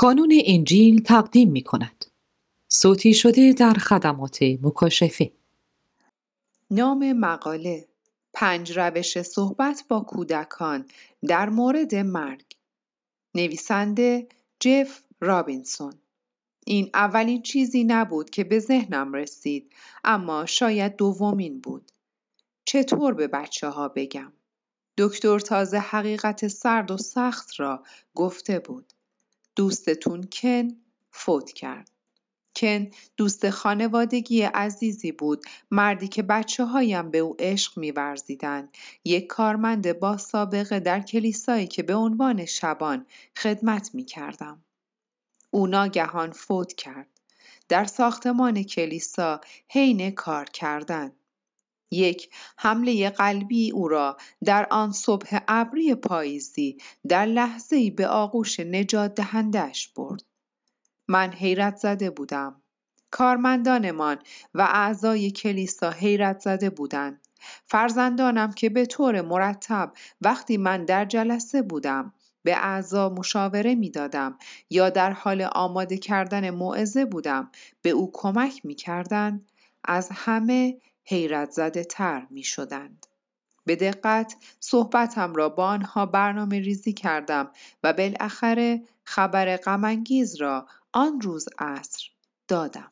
کانون انجیل تقدیم می کند. صوتی شده در خدمات مکاشفه. نام مقاله 5 روش صحبت با کودکان در مورد مرگ. نویسنده جف رابینسون. این اولین چیزی نبود که به ذهنم رسید، اما شاید دومین بود. چطور به بچه‌ها بگم؟ دکتر تازه حقیقت سرد و سخت را گفته بود. دوستتون کن فوت کرد. کن دوست خانوادگی عزیزی بود، مردی که بچه‌هایم به او عشق می‌ورزیدند، یک کارمند با سابقه در کلیسایی که به عنوان شبان خدمت می‌کردم. او ناگهان فوت کرد. در ساختمان کلیسا حین کار کردن. یک حمله قلبی او را در آن صبح ابری پاییزی در لحظه‌ای به آغوش نجات دهنده‌اش برد. من حیرت زده بودم. کارمندانمان و اعضای کلیسا حیرت زده بودند. فرزندانم که به طور مرتب وقتی من در جلسه بودم به اعضا مشاوره می دادم یا در حال آماده کردن موعظه بودم به او کمک می کردند، از همه حیرت زده تر می شدند. به دقت صحبتم را با آنها برنامه ریزی کردم و بالاخره خبر غم‌انگیز را آن روز عصر دادم.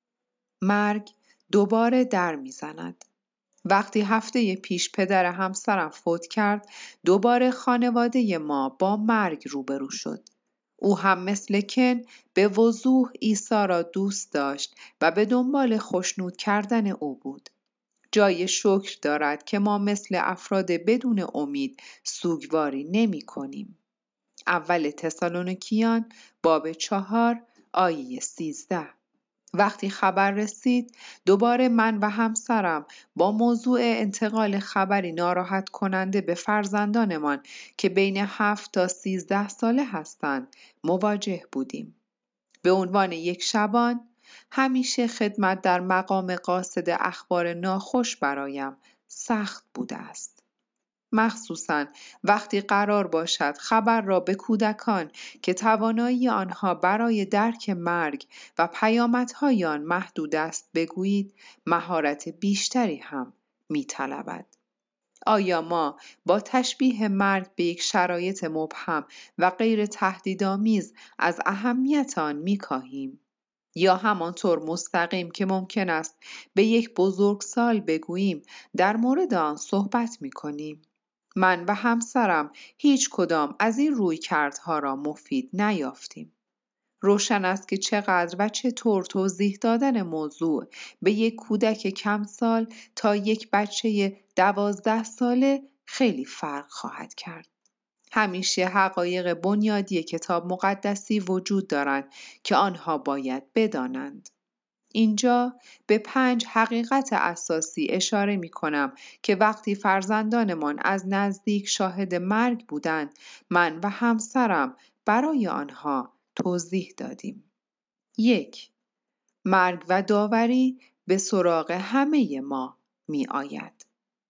مرگ دوباره در می‌زند. وقتی هفته پیش پدر همسرم فوت کرد، دوباره خانواده ما با مرگ روبرو شد. او هم مثل کن به وضوح عیسی را دوست داشت و به دنبال خوشنود کردن او بود. جای شکر دارد که ما مثل افراد بدون امید سوگواری نمی کنیم. اول تسالونیکیان باب 4 آیه 13. وقتی خبر رسید، دوباره من و همسرم با موضوع انتقال خبری ناراحت کننده به فرزندانمان که بین 7 تا 13 ساله هستند مواجه بودیم. به عنوان یک شبان، همیشه خدمت در مقام قاصد اخبار ناخوش برایم سخت بوده است. مخصوصاً وقتی قرار باشد خبر را به کودکان که توانایی آنها برای درک مرگ و پیامدهای آن محدود است بگویید، مهارت بیشتری هم می‌طلبد. آیا ما با تشبیه مرگ به یک شرایط مبهم و غیر تهدیدآمیز از اهمیت آن می‌کاهیم؟ یا همانطور مستقیم که ممکن است به یک بزرگسال بگوییم در مورد آن صحبت می‌کنیم؟ من و همسرم هیچ کدام از این رویکردها را مفید نیافتیم. روشن است که چقدر و چطور توضیح دادن موضوع به یک کودک کم سال تا یک بچه 12 ساله خیلی فرق خواهد کرد. همیشه حقایق بنیادی کتاب مقدسی وجود دارند که آنها باید بدانند. اینجا به 5 حقیقت اساسی اشاره می کنم که وقتی فرزندانمان از نزدیک شاهد مرگ بودند، من و همسرم برای آنها توضیح دادیم. 1. مرگ و داوری به سراغ همه ما می آید.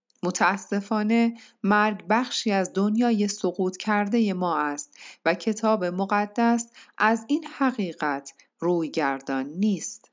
متاسفانه مرگ بخشی از دنیای سقوط کرده ما است و کتاب مقدس از این حقیقت رویگردان نیست.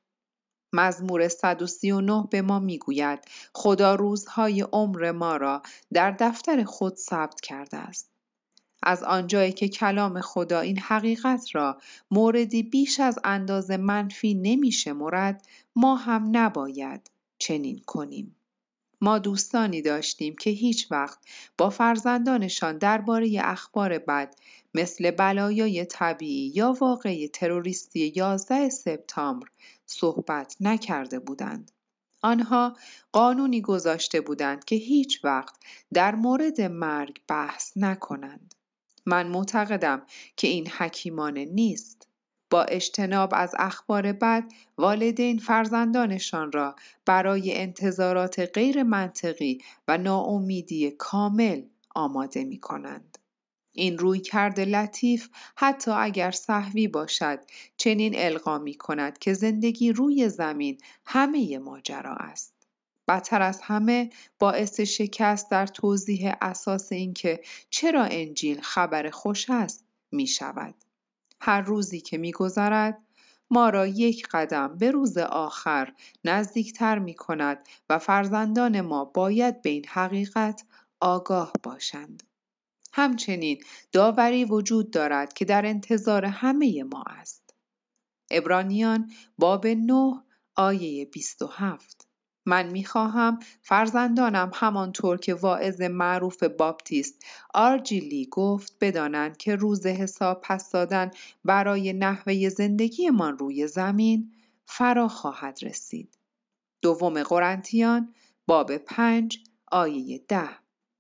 مزمور 139 به ما میگوید خدا روزهای عمر ما را در دفتر خود ثبت کرده است. از آنجایی که کلام خدا این حقیقت را موردی بیش از اندازه منفی نمی‌شمرد، ما هم نباید چنین کنیم. ما دوستانی داشتیم که هیچ وقت با فرزندانشان درباره اخبار بد مثل بلایای طبیعی یا واقعه تروریستی 11 سپتامبر صحبت نکرده بودند. آنها قانونی گذاشته بودند که هیچ وقت در مورد مرگ بحث نکنند. من معتقدم که این حکیمانه نیست. با اجتناب از اخبار بد، والدین فرزندانشان را برای انتظارات غیر منطقی و ناامیدی کامل آماده می کنند. این رویکرد لطیف حتی اگر سهوی باشد، چنین القا می کند که زندگی روی زمین همه ماجرا است. بدتر از همه باعث شکست در توضیح اساس اینکه چرا انجیل خبر خوش است می شود. هر روزی که می‌گذرد ما را یک قدم به روز آخر نزدیکتر می‌کند و فرزندان ما باید به این حقیقت آگاه باشند. همچنین داوری وجود دارد که در انتظار همه ما است. عبرانیان باب 9 آیه 27. من می‌خواهم فرزندانم همانطور که واعظ معروف باپتیست آرجی لی گفت بدانند که روز حساب پس دادن برای نحوه زندگیمان روی زمین فرا خواهد رسید. دوم قرنتیان باب 5 آیه 10.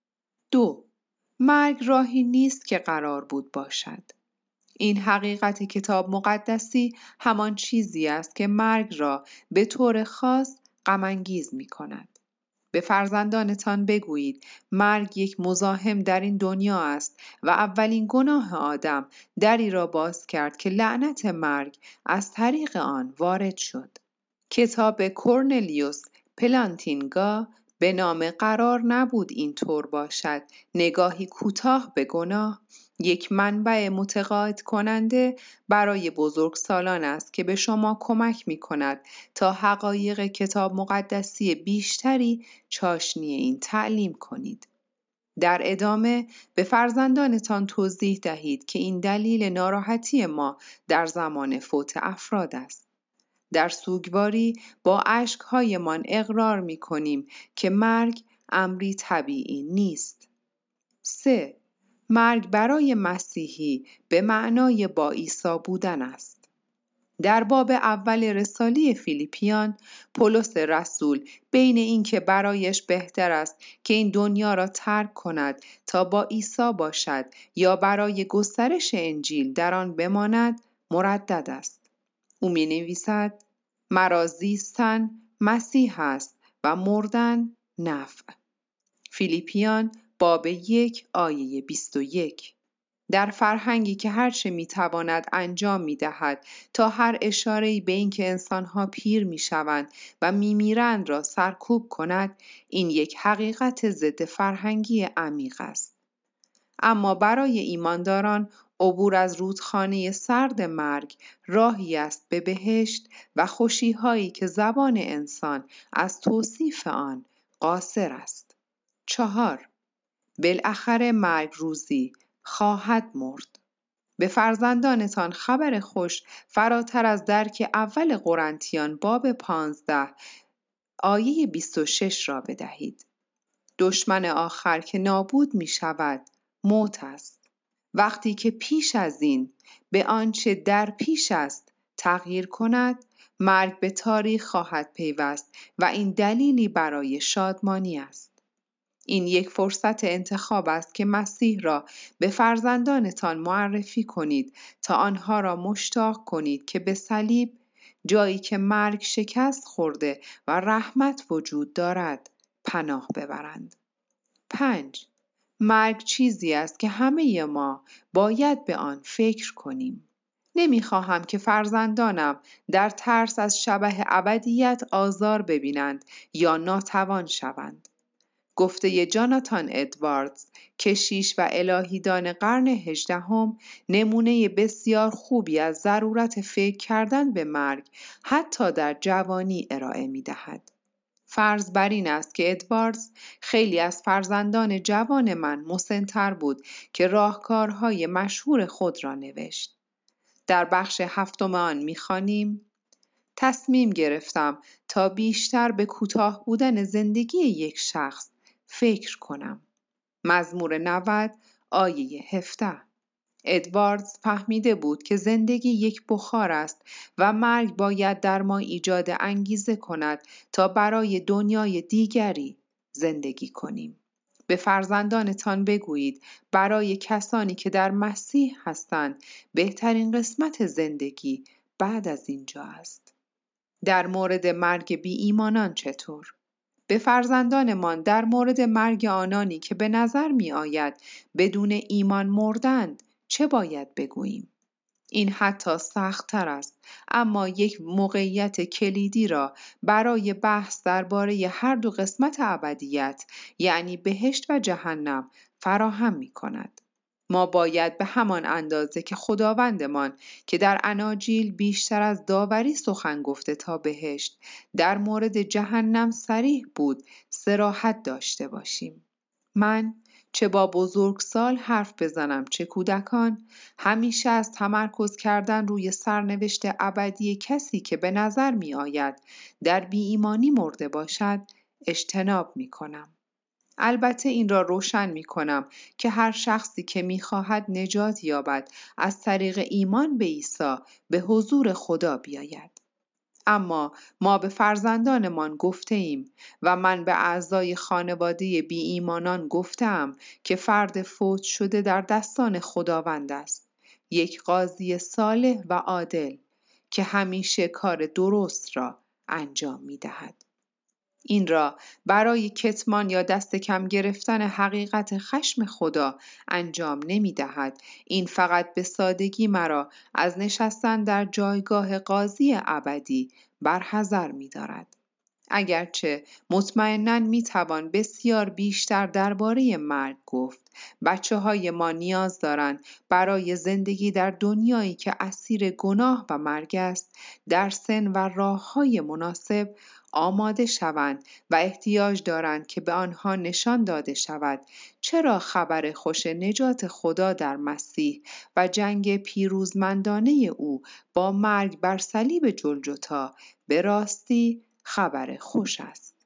2. مرگ راهی نیست که قرار بود باشد. این حقیقت کتاب مقدسی همان چیزی است که مرگ را به طور خاص غم‌انگیز می‌کند. به فرزندانتان بگویید مرگ یک مزاحم در این دنیا است و اولین گناه آدم دری را باز کرد که لعنت مرگ از طریق آن وارد شد. کتاب کورنلیوس پلانتینگا به نام قرار نبود اینطور باشد. نگاهی کوتاه به گناه یک منبع متقاعد کننده برای بزرگسالان است که به شما کمک می کند تا حقایق کتاب مقدسی بیشتری چاشنی این تعلیم کنید. در ادامه به فرزندانتان توضیح دهید که این دلیل ناراحتی ما در زمان فوت افراد است. در سوگواری با اشک‌هایمان اقرار می‌کنیم که مرگ امری طبیعی نیست. 3. مرگ برای مسیحی به معنای با عیسی بودن است. در باب اول رساله فیلیپیان، پولس رسول بین اینکه برایش بهتر است که این دنیا را ترک کند تا با عیسی باشد یا برای گسترش انجیل در آن بماند مردد است. او می‌نویسد مرا زیستن مسیح است و مردن نفع. فیلیپیان باب 1 آیه 21. در فرهنگی که هرچه میتواند انجام میدهد تا هر اشاره‌ای به این که انسانها پیر میشوند و میمیرند را سرکوب کند، این یک حقیقت ضد فرهنگی عمیق است. اما برای ایمانداران عبور از رودخانه سرد مرگ راهی است به بهشت و خوشی‌هایی که زبان انسان از توصیف آن قاصر است. 4. بالاخره مرگ روزی خواهد مرد. به فرزندانتان خبر خوش فراتر از درک اول قرنتیان باب 15 آیه 26 را بدهید. دشمن آخر که نابود می شود موت است. وقتی که پیش از این به آنچه در پیش است تغییر کند، مرگ به تاریخ خواهد پیوست و این دلیلی برای شادمانی است. این یک فرصت انتخاب است که مسیح را به فرزندانتان معرفی کنید تا آنها را مشتاق کنید که به صلیب، جایی که مرگ شکست خورده و رحمت وجود دارد، پناه ببرند. 5. مرگ چیزی است که همه ما باید به آن فکر کنیم. نمیخواهم که فرزندانم در ترس از شبح ابدیت آزار ببینند یا ناتوان شوند. گفته جاناتان ادواردز، کشیش و الهیدان قرن 18 نمونه بسیار خوبی از ضرورت فکر کردن به مرگ حتی در جوانی ارائه می‌دهد. فرض بر این است که ادواردز خیلی از فرزندان جوان من مسن‌تر بود که راهکارهای مشهور خود را نوشت. در بخش 7 آن می‌خوانیم: تصمیم گرفتم تا بیشتر به کوتاه بودن زندگی یک شخص فکر کنم. مزمور 90 آیه 17. ادواردز فهمیده بود که زندگی یک بخار است و مرگ باید در ما ایجاد انگیزه کند تا برای دنیای دیگری زندگی کنیم. به فرزندانتان بگویید برای کسانی که در مسیح هستند بهترین قسمت زندگی بعد از اینجا است. در مورد مرگ بی ایمانان چطور؟ به فرزندانمان در مورد مرگ آنانی که به نظر می آید بدون ایمان مردند چه باید بگوییم؟ این حتی سخت‌تر است، اما یک موقعیت کلیدی را برای بحث درباره هر دو قسمت ابدیت، یعنی بهشت و جهنم، فراهم می کند. ما باید به همان اندازه که خداوندمان که در اناجیل بیشتر از داوری سخن گفته تا بهشت در مورد جهنم صریح بود صراحت داشته باشیم. من چه با بزرگسال حرف بزنم چه کودکان همیشه از تمرکز کردن روی سرنوشت ابدی کسی که به نظر می آید در بی ایمانی مرده باشد اجتناب می کنم. البته این را روشن می کنم که هر شخصی که می خواهد نجات یابد از طریق ایمان به عیسی به حضور خدا بیاید. اما ما به فرزندانمان گفته ایم و من به اعضای خانواده بی ایمانان گفتم که فرد فوت شده در دستان خداوند است، یک قاضی صالح و عادل که همیشه کار درست را انجام می دهد. این را برای کتمان یا دست کم گرفتن حقیقت خشم خدا انجام نمی دهد. این فقط به سادگی مرا از نشستن در جایگاه قاضی ابدی برحذر می دارد. اگرچه مطمئناً می توان بسیار بیشتر درباره مرگ گفت. بچه‌های ما نیاز دارند برای زندگی در دنیایی که اسیر گناه و مرگ است در سن و راه‌های مناسب آماده شوند و احتیاج دارند که به آنها نشان داده شود چرا خبر خوش نجات خدا در مسیح و جنگ پیروزمندانه او با مرگ بر صلیب جلجتا به راستی خبر خوش است.